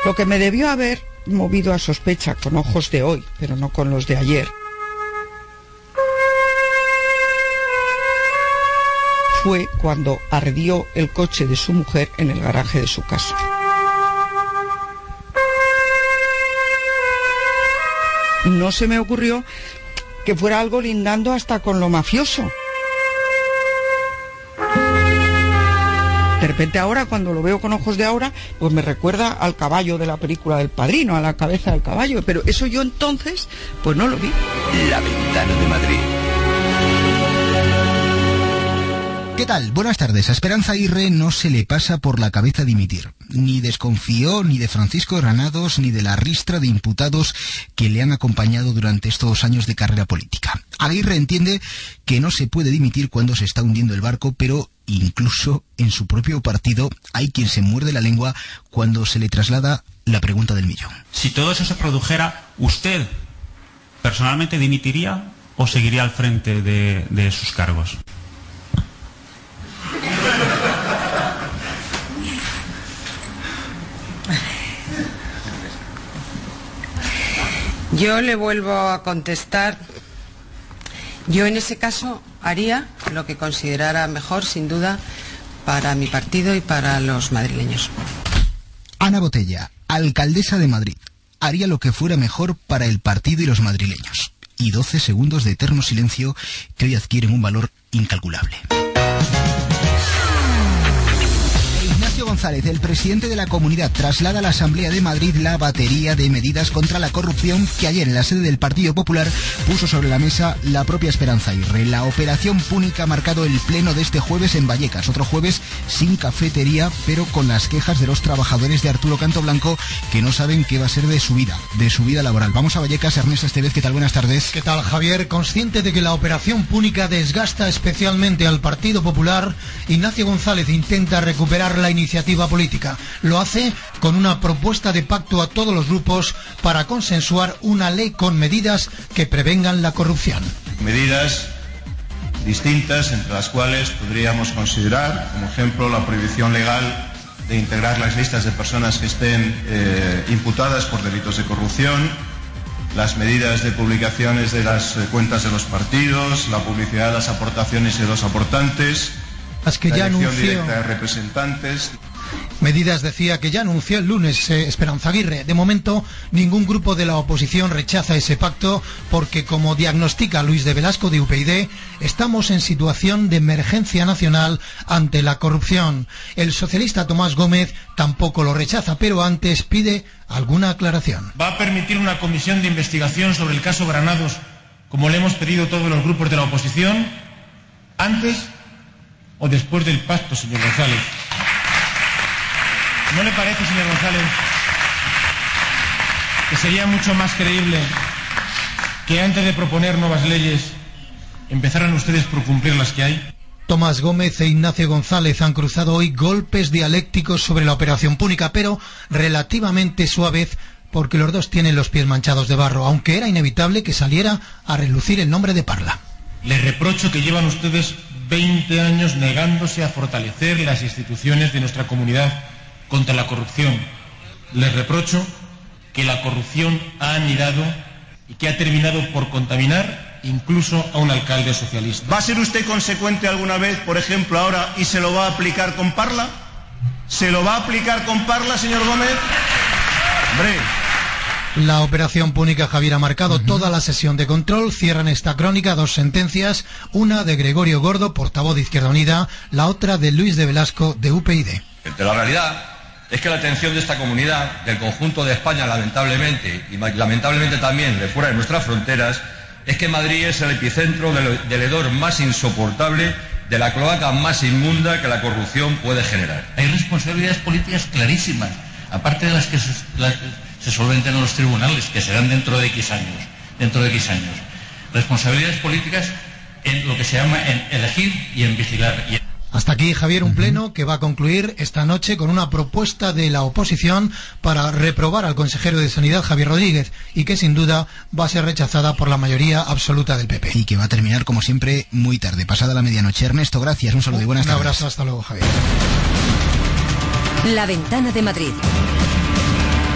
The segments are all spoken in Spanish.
Lo que me debió haber movido a sospecha con ojos de hoy, pero no con los de ayer, fue cuando ardió el coche de su mujer en el garaje de su casa. No se me ocurrió que fuera algo lindando hasta con lo mafioso. De repente ahora, cuando lo veo con ojos de ahora, pues me recuerda al caballo de la película del Padrino, a la cabeza del caballo, pero eso yo entonces, pues no lo vi. La Ventana de Madrid. ¿Qué tal? Buenas tardes. A Esperanza Aguirre no se le pasa por la cabeza dimitir. Ni desconfió ni de Francisco Granados ni de la ristra de imputados que le han acompañado durante estos años de carrera política. Aguirre entiende que no se puede dimitir cuando se está hundiendo el barco, pero incluso en su propio partido hay quien se muerde la lengua cuando se le traslada la pregunta del millón. Si todo eso se produjera, ¿usted personalmente dimitiría o seguiría al frente de sus cargos? Yo le vuelvo a contestar. Yo en ese caso haría lo que considerara mejor, sin duda, para mi partido y para los madrileños. Ana Botella, alcaldesa de Madrid, haría lo que fuera mejor para el partido y los madrileños. Y 12 segundos de eterno silencio que hoy adquieren un valor incalculable. Ignacio González, el presidente de la Comunidad, traslada a la Asamblea de Madrid la batería de medidas contra la corrupción que ayer en la sede del Partido Popular puso sobre la mesa la propia Esperanza Aguirre. La operación Púnica ha marcado el pleno de este jueves en Vallecas, otro jueves sin cafetería, pero con las quejas de los trabajadores de Arturo Cantoblanco que no saben qué va a ser de su vida laboral. Vamos a Vallecas. Ernesto Estevez, ¿qué tal? Buenas tardes. ¿Qué tal, Javier? Consciente de que la operación Púnica desgasta especialmente al Partido Popular, Ignacio González intenta recuperar la iniciativa política. Lo hace con una propuesta de pacto a todos los grupos para consensuar una ley con medidas que prevengan la corrupción. Medidas distintas, entre las cuales podríamos considerar, como ejemplo, la prohibición legal de integrar las listas de personas que estén imputadas por delitos de corrupción, las medidas de publicaciones de las cuentas de los partidos, la publicidad de las aportaciones de los aportantes, las que ya elección anunció directa de representantes. Medidas, decía, que ya anunció el lunes Esperanza Aguirre. De momento, ningún grupo de la oposición rechaza ese pacto porque, como diagnostica Luis de Velasco de UPyD, estamos en situación de emergencia nacional ante la corrupción. El socialista Tomás Gómez tampoco lo rechaza, pero antes pide alguna aclaración. ¿Va a permitir una comisión de investigación sobre el caso Granados, como le hemos pedido todos los grupos de la oposición, antes o después del pacto, señor González? ¿No le parece, señor González, que sería mucho más creíble que antes de proponer nuevas leyes empezaran ustedes por cumplir las que hay? Tomás Gómez e Ignacio González han cruzado hoy golpes dialécticos sobre la operación Púnica, pero relativamente suaves, porque los dos tienen los pies manchados de barro, aunque era inevitable que saliera a relucir el nombre de Parla. Les reprocho que llevan ustedes 20 años negándose a fortalecer las instituciones de nuestra comunidad contra la corrupción. Les reprocho que la corrupción ha anidado y que ha terminado por contaminar incluso a un alcalde socialista. ¿Va a ser usted consecuente alguna vez, por ejemplo, ahora, y se lo va a aplicar con Parla? ¿Se lo va a aplicar con Parla, señor Gómez? Hombre. La operación Púnica, Javier, ha marcado toda la sesión de control. Cierran esta crónica dos sentencias, una de Gregorio Gordo, portavoz de Izquierda Unida, la otra de Luis de Velasco, de UPyD. Pero la realidad es que la atención de esta comunidad, del conjunto de España, lamentablemente, y lamentablemente también de fuera de nuestras fronteras, es que Madrid es el epicentro del hedor más insoportable, de la cloaca más inmunda que la corrupción puede generar. Hay responsabilidades políticas clarísimas, aparte de las que se solventen en los tribunales, que serán dentro de X años. Responsabilidades políticas en lo que se llama en elegir y en vigilar. Hasta aquí, Javier, un pleno que va a concluir esta noche con una propuesta de la oposición para reprobar al consejero de Sanidad, Javier Rodríguez, y que sin duda va a ser rechazada por la mayoría absoluta del PP. Y que va a terminar, como siempre, muy tarde, pasada la medianoche. Ernesto, gracias, un saludo y buenas tardes. Un abrazo, hasta luego, Javier. La Ventana de Madrid.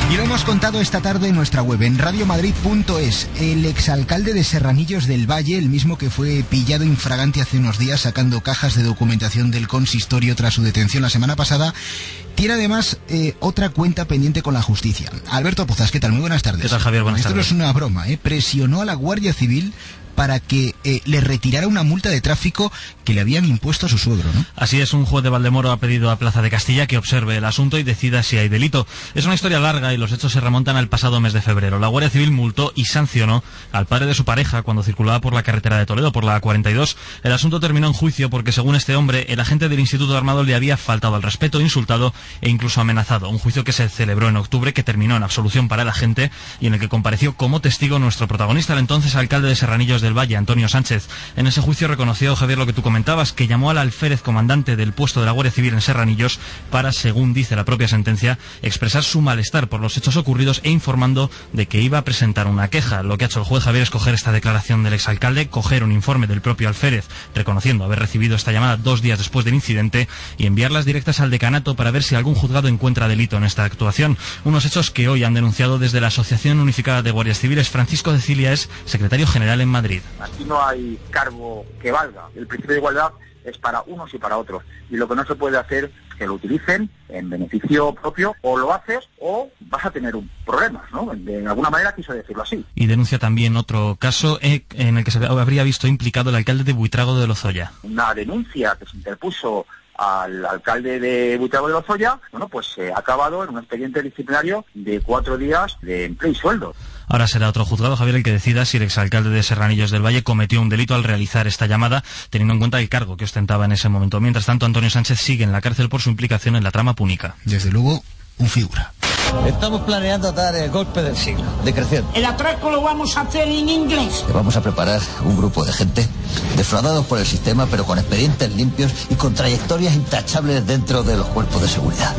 Y lo hemos contado esta tarde en nuestra web, en radiomadrid.es. El exalcalde de Serranillos del Valle, el mismo que fue pillado infragante hace unos días sacando cajas de documentación del consistorio tras su detención la semana pasada, tiene además otra cuenta pendiente con la justicia. Alberto Pozas, ¿qué tal? Muy buenas tardes. ¿Qué tal, Javier? Buenas tardes. Esto no es una broma, presionó a la Guardia Civil para que le retirara una multa de tráfico que le habían impuesto a su suegro, ¿no? Así es, un juez de Valdemoro ha pedido a Plaza de Castilla que observe el asunto y decida si hay delito. Es una historia larga y los hechos se remontan al pasado mes de febrero. La Guardia Civil multó y sancionó al padre de su pareja cuando circulaba por la carretera de Toledo, por la A42. El asunto terminó en juicio porque, según este hombre, el agente del Instituto Armado le había faltado al respeto, insultado e incluso amenazado. Un juicio que se celebró en octubre, que terminó en absolución para el agente y en el que compareció como testigo nuestro protagonista, el entonces alcalde de Serranillos del Valle, Antonio Sánchez. En ese juicio reconoció, Javier, lo que tú comentabas, que llamó al alférez comandante del puesto de la Guardia Civil en Serranillos para, según dice la propia sentencia, expresar su malestar por los hechos ocurridos e informando de que iba a presentar una queja. Lo que ha hecho el juez, Javier, es coger esta declaración del exalcalde, coger un informe del propio alférez reconociendo haber recibido esta llamada 2 días después del incidente y enviarlas directas al decanato para ver si algún juzgado encuentra delito en esta actuación. Unos hechos que hoy han denunciado desde la Asociación Unificada de Guardias Civiles. Francisco de Cilia es secretario general en Madrid. Aquí no hay cargo que valga. El principio de igualdad es para unos y para otros. Y lo que no se puede hacer es que lo utilicen en beneficio propio, o lo haces o vas a tener un problema, ¿no? De alguna manera quiso decirlo así. Y denuncia también otro caso en el que se habría visto implicado el alcalde de Buitrago de Lozoya. Una denuncia que se interpuso al alcalde de Buitrago de Lozoya, pues se ha acabado en un expediente disciplinario de 4 días de empleo y sueldo. Ahora será otro juzgado, Javier, el que decida si el exalcalde de Serranillos del Valle cometió un delito al realizar esta llamada, teniendo en cuenta el cargo que ostentaba en ese momento. Mientras tanto, Antonio Sánchez sigue en la cárcel por su implicación en la trama púnica. Desde luego, un figura. Estamos planeando dar el golpe del siglo, decreciendo. El atraco lo vamos a hacer en inglés. Vamos a preparar un grupo de gente defraudados por el sistema, pero con expedientes limpios y con trayectorias intachables dentro de los cuerpos de seguridad.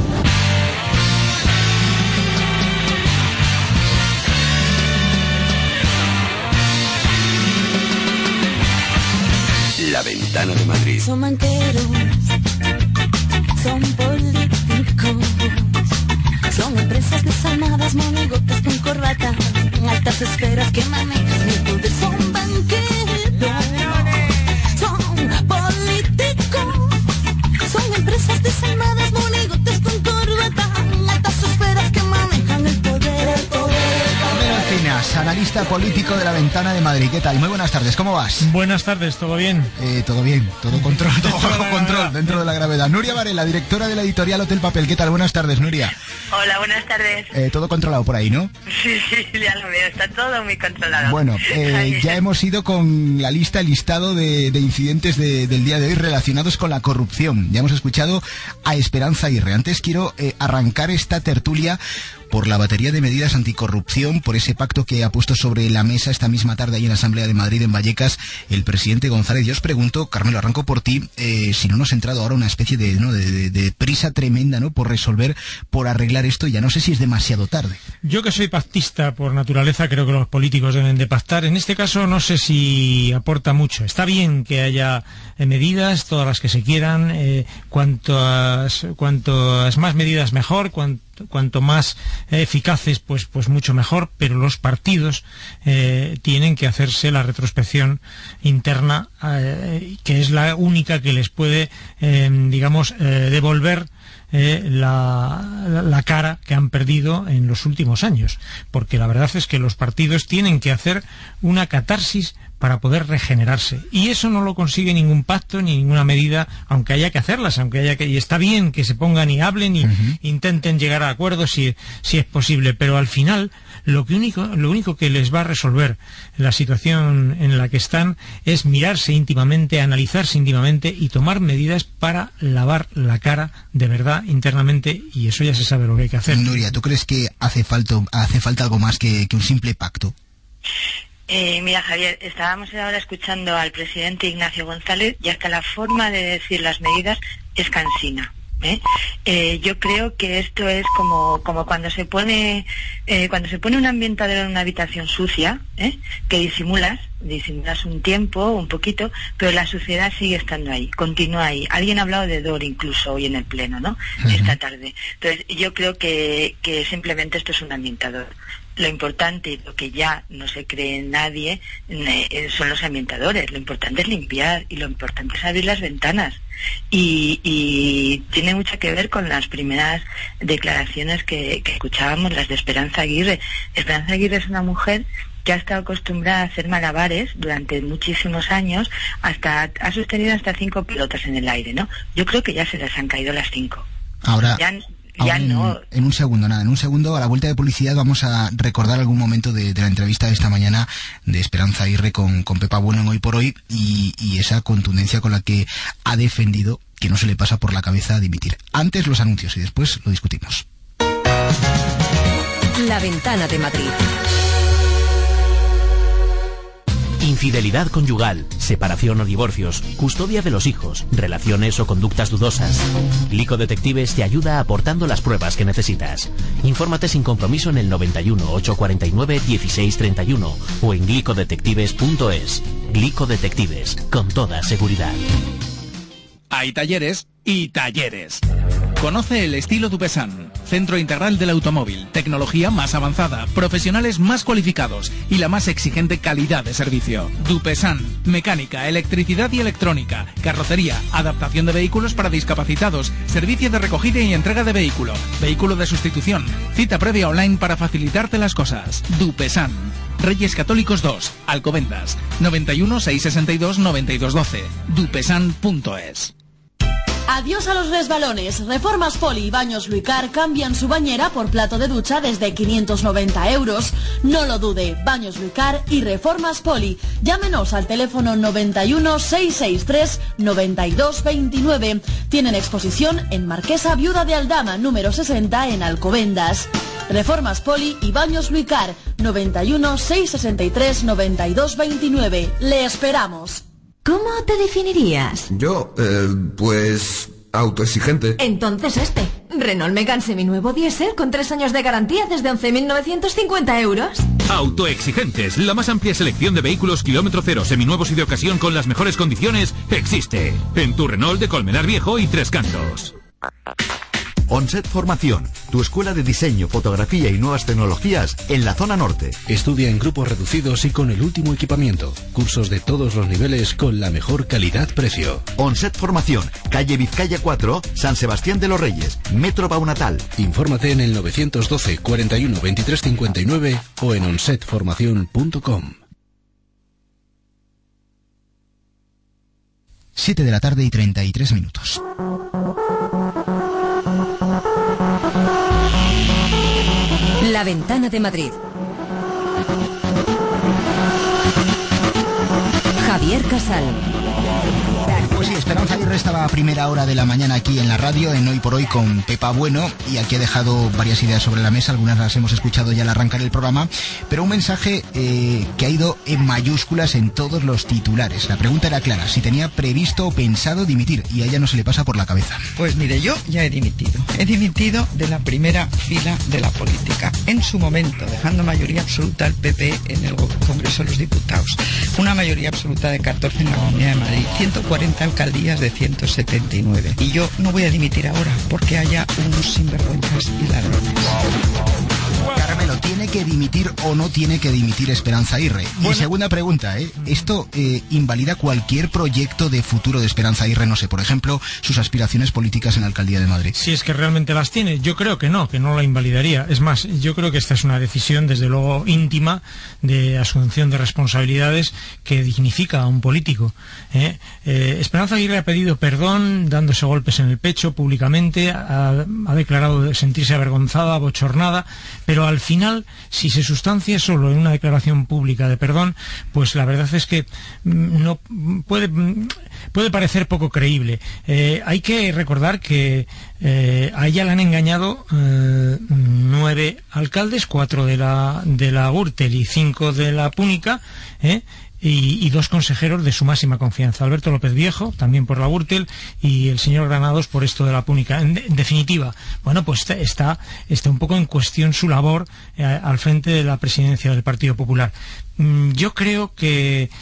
La Ventana de Madrid. Son banqueros, son políticos, son empresas desalmadas, monigotes con corbata, en altas esferas que manejan el poder. Son banqueros, son políticos, son empresas desalmadas, monigotes con corbata, en altas esferas que manejan el poder. Analista político de La Ventana de Madrid. ¿Qué tal? Muy buenas tardes, ¿cómo vas? Buenas tardes, ¿todo bien? Todo bien, todo control, todo bajo control, dentro de la gravedad. Nuria Varela, directora de la editorial Hotel Papel. ¿Qué tal? Buenas tardes, Nuria. Hola, buenas tardes. Todo controlado por ahí, ¿no? Sí, ya lo veo, está todo muy controlado. Bueno, ya hemos ido con la lista, el listado de incidentes del día de hoy relacionados con la corrupción. Ya hemos escuchado a Esperanza Aguirre. Antes quiero arrancar esta tertulia por la batería de medidas anticorrupción, por ese pacto que ha puesto sobre la mesa esta misma tarde ahí en la Asamblea de Madrid, en Vallecas, el presidente González. Yo os pregunto, Carmelo, arranco por ti, si no nos ha entrado ahora una especie de prisa tremenda, ¿no?, por resolver, por arreglar esto. Ya no sé si es demasiado tarde. Yo, que soy pactista por naturaleza, creo que los políticos deben de pactar. En este caso no sé si aporta mucho. Está bien que haya medidas, todas las que se quieran, cuantas más medidas mejor, cuanto más eficaces, pues mucho mejor, pero los partidos tienen que hacerse la retrospección interna, que es la única que les puede, devolver la cara que han perdido en los últimos años, porque la verdad es que los partidos tienen que hacer una catarsis para poder regenerarse, y eso no lo consigue ningún pacto ni ninguna medida, aunque haya que hacerlas, y está bien que se pongan y hablen y intenten llegar a acuerdos si es posible, pero al final lo único que les va a resolver la situación en la que están es mirarse íntimamente, analizarse íntimamente y tomar medidas para lavar la cara de verdad internamente, y eso ya se sabe lo que hay que hacer. Nuria, ¿tú crees que hace falta algo más que un simple pacto? Mira, Javier, estábamos ahora escuchando al presidente Ignacio González y hasta la forma de decir las medidas es cansina. Yo creo que esto es como cuando se pone un ambientador en una habitación sucia, que disimulas un tiempo, un poquito, pero la suciedad sigue estando ahí, continúa ahí. Alguien ha hablado de hedor incluso hoy en el pleno, ¿no? Esta tarde. Entonces yo creo que simplemente esto es un ambientador. Lo importante, y lo que ya no se cree en nadie, son los ambientadores. Lo importante es limpiar y lo importante es abrir las ventanas. Y tiene mucho que ver con las primeras declaraciones que escuchábamos, las de Esperanza Aguirre. Esperanza Aguirre es una mujer que ha estado acostumbrada a hacer malabares durante muchísimos años, ha sostenido hasta 5 pelotas en el aire, ¿no? Yo creo que ya se les han caído las 5. Ahora... no. En un segundo, a la vuelta de publicidad vamos a recordar algún momento de la entrevista de esta mañana de Esperanza Aguirre con Pepa Bueno en Hoy por Hoy y esa contundencia con la que ha defendido que no se le pasa por la cabeza dimitir. Antes los anuncios y después lo discutimos. La Ventana de Madrid. Infidelidad conyugal, separación o divorcios, custodia de los hijos, relaciones o conductas dudosas. Glico Detectives te ayuda aportando las pruebas que necesitas. Infórmate sin compromiso en el 91 849 1631 o en glicodetectives.es. Glico Detectives, con toda seguridad. Hay talleres y talleres. Conoce el estilo Dupesan, centro integral del automóvil, tecnología más avanzada, profesionales más cualificados y la más exigente calidad de servicio. Dupesan, mecánica, electricidad y electrónica, carrocería, adaptación de vehículos para discapacitados, servicio de recogida y entrega de vehículo, vehículo de sustitución, cita previa online para facilitarte las cosas. Dupesan, Reyes Católicos 2, Alcobendas, 91 662 9212, dupesan.es. Adiós a los resbalones. Reformas Poli y Baños Luicar cambian su bañera por plato de ducha desde 590 euros. No lo dude, Baños Luicar y Reformas Poli. Llámenos al teléfono 91 663 9229. Tienen exposición en Marquesa Viuda de Aldama, número 60 en Alcobendas. Reformas Poli y Baños Luicar, 91 663 9229. Le esperamos. ¿Cómo te definirías? Yo, pues... autoexigente. Entonces Renault Megane seminuevo diésel con 3 años de garantía desde 11.950 euros. Autoexigentes, la más amplia selección de vehículos kilómetro cero, seminuevos y de ocasión con las mejores condiciones, existe. En tu Renault de Colmenar Viejo y Tres Cantos. Onset Formación, tu escuela de diseño, fotografía y nuevas tecnologías en la zona norte. Estudia en grupos reducidos y con el último equipamiento. Cursos de todos los niveles con la mejor calidad-precio. Onset Formación, calle Vizcaya 4, San Sebastián de los Reyes, Metro Baunatal. Infórmate en el 912 41 23 59 o en onsetformacion.com. 7 de la tarde y 33 minutos. La Ventana de Madrid. Javier Casal. Pues sí, Esperanza Aguirre estaba a primera hora de la mañana aquí en la radio, en Hoy por Hoy con Pepa Bueno, y aquí ha dejado varias ideas sobre la mesa, algunas las hemos escuchado ya al arrancar el programa, pero un mensaje que ha ido en mayúsculas en todos los titulares. La pregunta era clara, si tenía previsto o pensado dimitir, y a ella no se le pasa por la cabeza. Pues mire, yo ya he dimitido de la primera fila de la política, en su momento, dejando mayoría absoluta al PP en el Congreso de los Diputados, una mayoría absoluta de 14 en la Comunidad de Madrid, 140 alcaldías de 179. Y yo no voy a dimitir ahora porque haya unos sinvergüenzas y ladrones. Carmelo, ¿tiene que dimitir o no tiene que dimitir Esperanza Aguirre? Bueno. Y segunda pregunta, ¿esto invalida cualquier proyecto de futuro de Esperanza Aguirre? No sé, por ejemplo, sus aspiraciones políticas en la Alcaldía de Madrid. Si es que realmente las tiene, yo creo que no la invalidaría. Es más, yo creo que esta es una decisión, desde luego, íntima, de asunción de responsabilidades que dignifica a un político. Esperanza Aguirre ha pedido perdón, dándose golpes en el pecho públicamente, ha declarado sentirse avergonzada, bochornada, pero al final, si se sustancia solo en una declaración pública de perdón, pues la verdad es que no puede parecer poco creíble. Hay que recordar que a ella le han engañado 9 alcaldes, 4 de la Gürtel y 5 de la Púnica, y 2 consejeros de su máxima confianza. Alberto López Viejo, también por la Gürtel, y el señor Granados por esto de la Púnica. En definitiva, bueno, pues está un poco en cuestión su labor al frente de la presidencia del Partido Popular. Yo creo que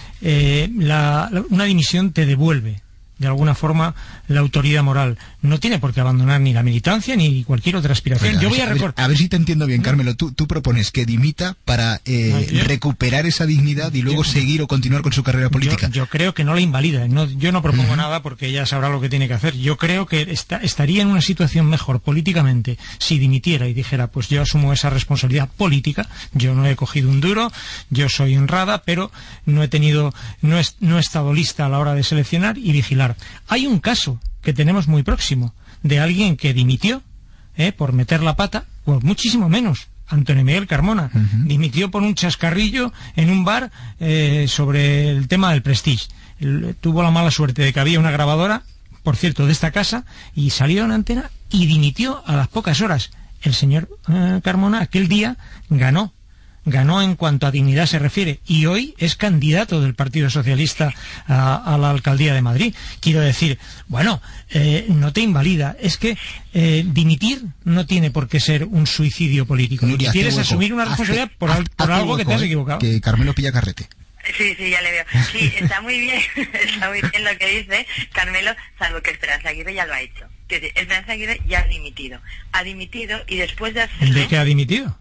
una dimisión te devuelve de alguna forma la autoridad moral. No tiene por qué abandonar ni la militancia ni cualquier otra aspiración. Bueno, yo voy a ver si te entiendo bien, Carmelo. Tú propones que dimita para recuperar esa dignidad y luego seguir o continuar con su carrera política. Yo creo que no la invalida. Yo no propongo nada porque ella sabrá lo que tiene que hacer. Yo creo que estaría en una situación mejor políticamente si dimitiera y dijera, pues yo asumo esa responsabilidad política. Yo no he cogido un duro, yo soy honrada, pero no he estado lista a la hora de seleccionar y vigilar. Hay un caso que tenemos muy próximo de alguien que dimitió por meter la pata, por muchísimo menos. Antonio Miguel Carmona dimitió por un chascarrillo en un bar sobre el tema del Prestige. Tuvo la mala suerte de que había una grabadora, por cierto, de esta casa, y salió en antena y dimitió a las pocas horas. El señor Carmona aquel día ganó en cuanto a dignidad se refiere, y hoy es candidato del Partido Socialista a la alcaldía de Madrid. Quiero decir, bueno, no te invalida. Es que dimitir no tiene por qué ser un suicidio político. Nuria, quieres asumir una responsabilidad por algo que te has equivocado. Que Carmelo pilla carrete. Sí, ya le veo. Sí, está muy bien lo que dice Carmelo, salvo que Esperanza Aguirre ya lo ha hecho. Esperanza Aguirre ya ha dimitido y después de hacerlo... ¿De qué ha dimitido?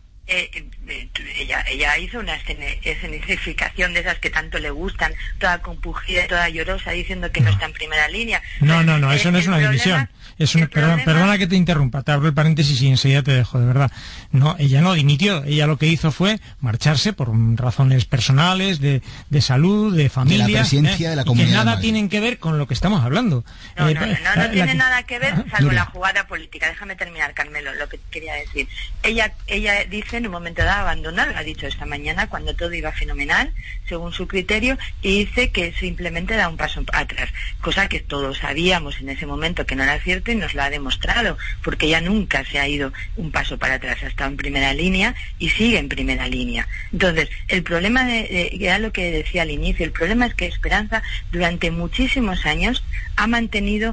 Ella hizo una escenificación de esas que tanto le gustan, toda compungida y toda llorosa, diciendo que no está en primera línea. No, eso no es una dimisión. Perdona que te interrumpa, te abro el paréntesis y enseguida te dejo, de verdad. No, ella no dimitió, ella lo que hizo fue marcharse por razones personales, de salud, de familia, de la presidencia de la Comunidad que nada de Madrid. tienen que ver con lo que estamos hablando. No tiene nada que ver, salvo la jugada política. Déjame terminar, Carmelo, lo que quería decir. Ella dice en un momento dado abandonar, lo ha dicho esta mañana, cuando todo iba fenomenal, según su criterio, y dice que simplemente da un paso atrás, cosa que todos sabíamos en ese momento que no era cierto y nos lo ha demostrado, porque ella nunca se ha ido un paso para atrás, ha estado en primera línea y sigue en primera línea. Entonces, el problema era lo que decía al inicio, el problema es que Esperanza durante muchísimos años ha mantenido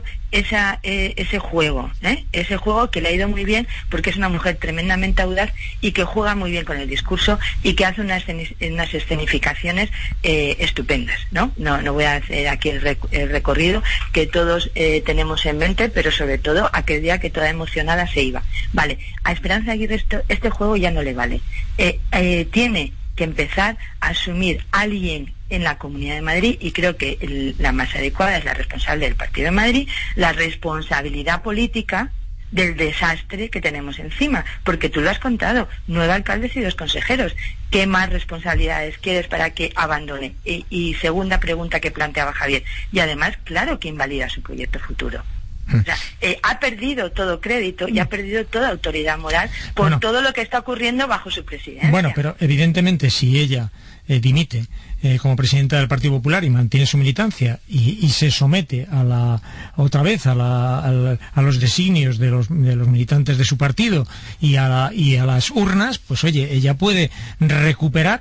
ese juego que le ha ido muy bien, porque es una mujer tremendamente audaz y que juega muy bien con el discurso y que hace unas escenificaciones estupendas, ¿no? No voy a hacer aquí el recorrido que todos tenemos en mente, pero sobre todo aquel día que toda emocionada se iba. Vale, a Esperanza Aguirre este juego ya no le vale. Tiene que empezar a asumir alguien en la Comunidad de Madrid, y creo que la más adecuada es la responsable del Partido de Madrid, la responsabilidad política del desastre que tenemos encima, porque tú lo has contado, 9 alcaldes y 2 consejeros. ¿Qué más responsabilidades quieres para que abandone? Y segunda pregunta que planteaba Javier, y además, claro que invalida su proyecto futuro. O sea, ha perdido todo crédito y ha perdido toda autoridad moral por todo lo que está ocurriendo bajo su presidencia. Bueno, pero evidentemente si ella dimite como presidenta del Partido Popular y mantiene su militancia y se somete otra vez a los designios de los militantes de su partido y a las urnas, pues oye, ella puede recuperar,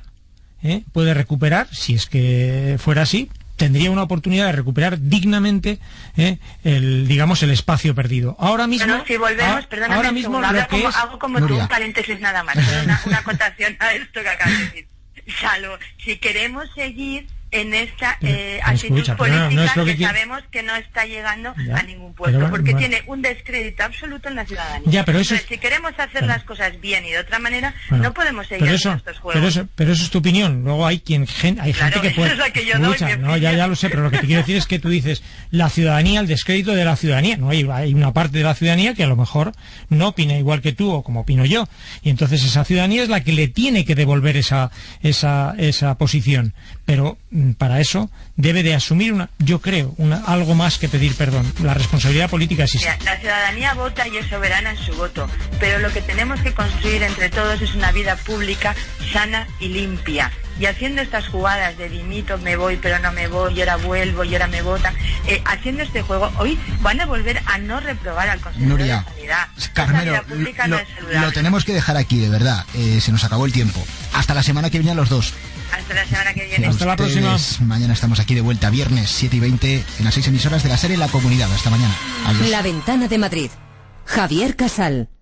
si es que fuera así, tendría una oportunidad de recuperar dignamente el espacio perdido. Ahora mismo, bueno, si volvemos, perdóname, ahora mismo hago como tú un paréntesis nada más, una acotación a esto que acabas de decir. Salvo si queremos seguir en esta actitud política que sabemos que no está llegando a ningún puesto, porque tiene un descrédito absoluto en la ciudadanía. Entonces, si queremos hacer las cosas bien y de otra manera, no podemos seguir haciendo estos juegos. Pero eso es tu opinión. Luego hay gente que puede... Es la que yo doy, ya lo sé, pero lo que te quiero decir es que tú dices la ciudadanía, el descrédito de la ciudadanía. No hay una parte de la ciudadanía que a lo mejor no opina igual que tú o como opino yo. Y entonces esa ciudadanía es la que le tiene que devolver esa posición. Pero para eso debe de asumir algo más que pedir perdón. La responsabilidad política existe. La ciudadanía vota y es soberana en su voto, pero lo que tenemos que construir entre todos es una vida pública sana y limpia, y haciendo estas jugadas de dimito, me voy pero no me voy, y ahora vuelvo y ahora me votan, haciendo este juego, hoy van a volver a no reprobar al Consejo de Sanidad. Carmelo, lo tenemos que dejar aquí, de verdad. Se nos acabó el tiempo. Hasta la semana que viene a los dos. Hasta la semana que viene. Hasta la próxima. Mañana estamos aquí de vuelta, viernes 7:20, en las 6 emisoras de la serie La Comunidad. Hasta mañana. Adiós. La Ventana de Madrid. Javier Casal.